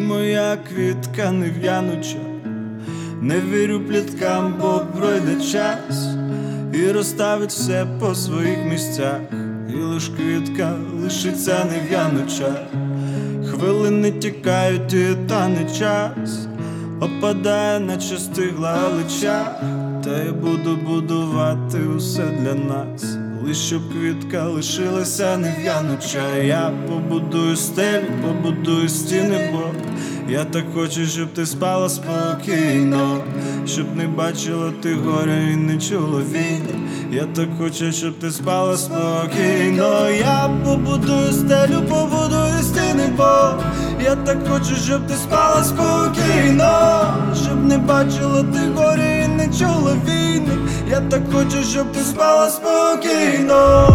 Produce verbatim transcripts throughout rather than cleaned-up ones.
моя квітка нев'януча, не вірю пліткам, бо пройде час і розставить все по своїх місцях, і лиш квітка лишиться нев'януча. Хвилини тікають, і тане час опадає, наче стигла галича. Та я буду будувати усе для нас, лиш щоб квітка лишилася нев'януча. Я побудую стелю, побудую стіни, бо я так хочу, щоб ти спала спокійно, щоб не бачила ти горя і не чула війни. Я так хочу, щоб ти спала спокійно. Я побудую стелю, побудую стіни, бо я так хочу, щоб ти спала спокійно, щоб не бачила ти горя і не чула війни. Я так хочу, щоб ти спала спокійно,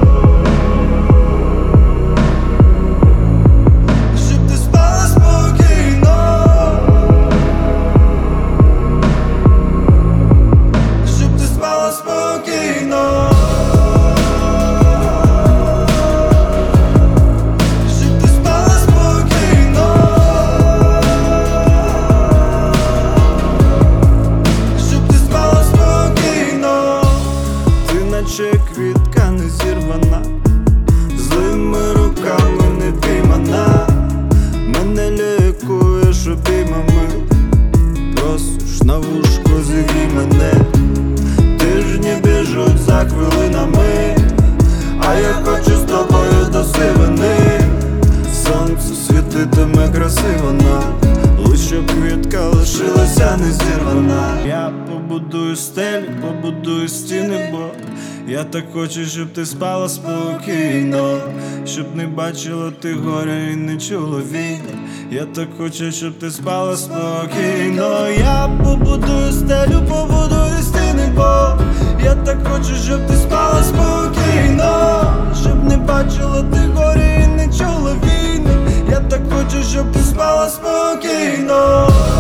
щоб ти спала спокійно, щоб ти спала спокійно, щоб ти спала спокійно, щоб ти спала спокійно. Ти наче квітка не зірвана, злими руками не піймана. Мене лікуєш обіймами, просиш на вушку зігрій мене. Тижні біжуть за хвилинами, а я хочу з тобою до сивини. Сонце світитиме красиво нам, лиш щоб квітка лишилася не зірвана. Я побудую стелю, побудую стіни, бо я так хочу, щоб ти спала спокійно, щоб не бачила ти горя і не чула війни. Я так хочу, щоб ти спала спокійно. Я побудую стелю, побудую стіни, бо я так хочу, щоб ти спала спокійно, щоб не бачила ти горя і не чула війни. Я так хочу, щоб ти спала спокійно.